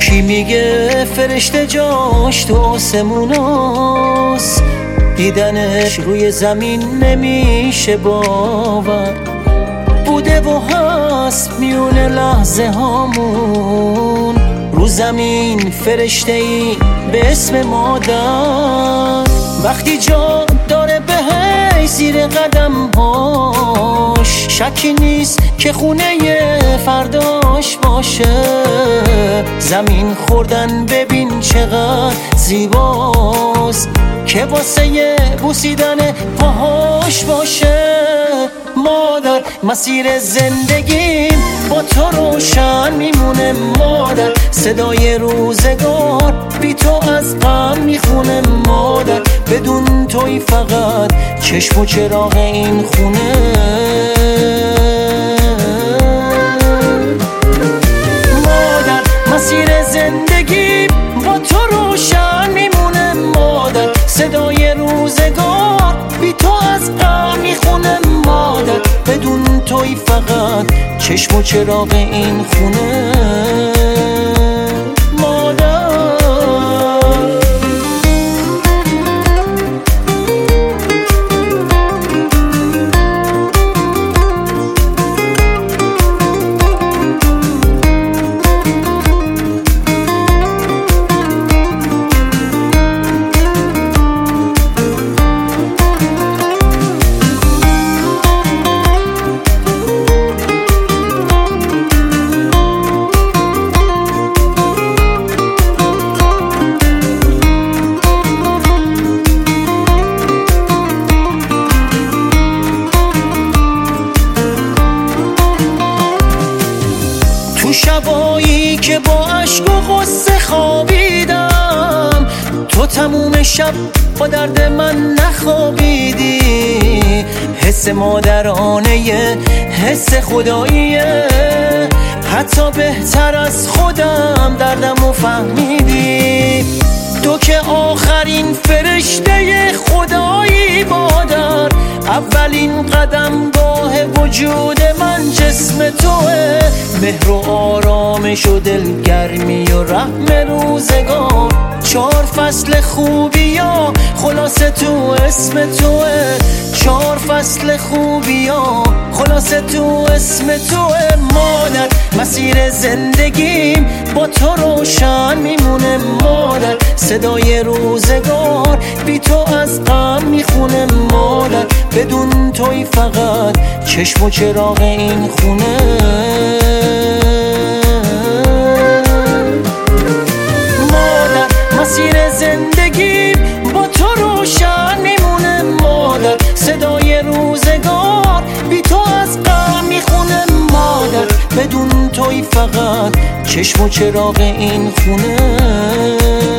کی میگه فرشته جاش تو آسموناست، دیدنش روی زمین نمیشه باور. بوده و هست میون لحظه هامون، رو زمین فرشته ای به اسم مادر. وقتی جا داره بهش زیر قدم هاش، شکی نیست که خونه فرداش باشه. زمین خوردن ببین چقدر زیباست، که واسه بوسیدن پاهاش باشه. مادر مسیر زندگیم با تو روشن میمونه مادر، صدای روزگار بی تو از غم میخونه مادر. بدون توی فقط چشم و چراغ این خونه. مادر مسیر زندگیم با تو روشن میمونه مادر، صدای روزگار بی تو از غم میخونه مادر. بدون توی فقط چشم و چراغ این خونه. تو شبایی که با عشق و غصه خوابیدم، تو تموم شب با درد من نخوابیدی. حس مادرانه حس خداییه، حتی بهتر از خودم دردمو فهمیدی. تو که آخرین فرشته خدایی مادر، اولین قدمگاه وجود من جسم توه. مهر و آرامش و دلگرمی و رحم روزگار، 4 فصل خوبی ها خلاصه تو اسم توه. 4 فصل خوبی ها خلاصه تو اسم توه. مادر مسیر زندگیم با تو روشن میمونه مادر، صدای روزگار بی تو از غم میخونه مادر. بدون توی فقط چشم و چراغ این خونه. مادر مسیر زندگیم با تو روشن میمونه مادر، صدای روزگار بی تو از غم میخونه مادر. بدون توی فقط چشم و چراغ این خونه.